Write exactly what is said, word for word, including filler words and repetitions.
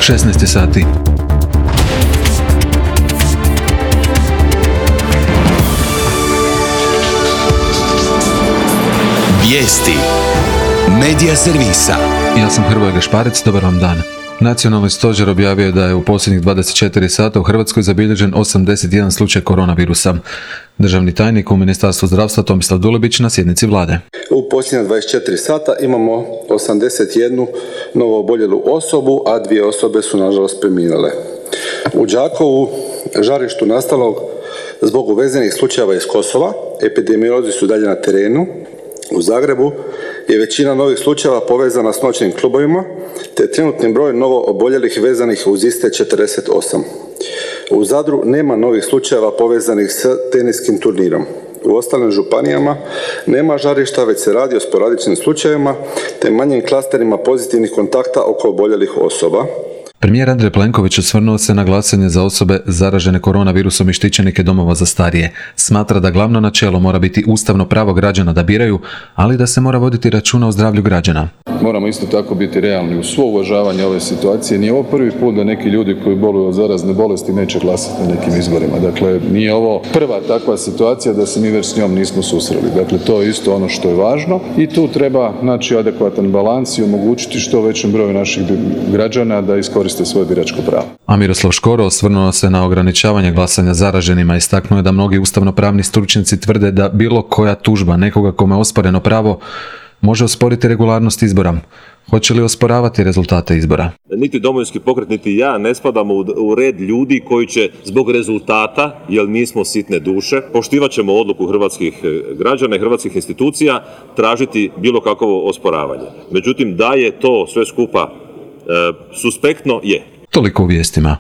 šesnaest sati. Vijesti Medija servisa. Ja sam Hrvoje Gašparec, dobar vam dan. Nacionalni stožer objavio je da je u posljednjih dvadeset četiri sata u Hrvatskoj zabilježen osamdeset jedan slučaj koronavirusa. Državni tajnik u Ministarstvu zdravstva Tomislav Dulibić na sjednici vlade. U posljednjih dvadeset četiri sata imamo osamdeset jednu novo oboljelu osobu, a dvije osobe su nažalost preminule. U Đakovu, žarištu nastalog zbog uvezenih slučajeva iz Kosova, epidemiolozi su dalje na terenu. U Zagrebu je većina novih slučajeva povezana s noćnim klubovima, te trenutni broj novo oboljelih vezanih uz iste četrdeset osam. U Zadru nema novih slučajeva povezanih s teniskim turnirom. U ostalim županijama nema žarišta, već se radi o sporadičnim slučajevima te manjim klasterima pozitivnih kontakta oko oboljelih osoba. Premijer Andrej Plenković osvrnuo se na glasanje za osobe zaražene koronavirusom i štićenike domova za starije. Smatra da glavno načelo mora biti ustavno pravo građana da biraju, ali da se mora voditi računa o zdravlju građana. Moramo isto tako biti realni u svo uvažavanje ove situacije. Nije ovo prvi put da neki ljudi koji boluju od zarazne bolesti neće glasati na nekim izborima. Dakle, nije ovo prva takva situacija da se mi već s njom nismo susreli. Dakle, to je isto ono što je važno i tu treba naći adekvatan balans i omogućiti što većem broju naših građana da iskoriste svoje biračko pravo. A Miroslav Škoro osvrnuo se na ograničavanje glasanja zaraženima, istaknuo je da mnogi ustavnopravni stručnjaci tvrde da bilo koja tužba nekoga kome je osporeno pravo može osporiti regularnost izbora. Hoće li osporavati rezultate izbora? Niti Domovinski pokret, niti ja ne spadamo u red ljudi koji će zbog rezultata, jer nismo sitne duše, poštivat ćemo odluku hrvatskih građana i hrvatskih institucija, tražiti bilo kakvo osporavanje. Međutim, da je to sve skupa e, suspektno, je. Toliko u vijestima.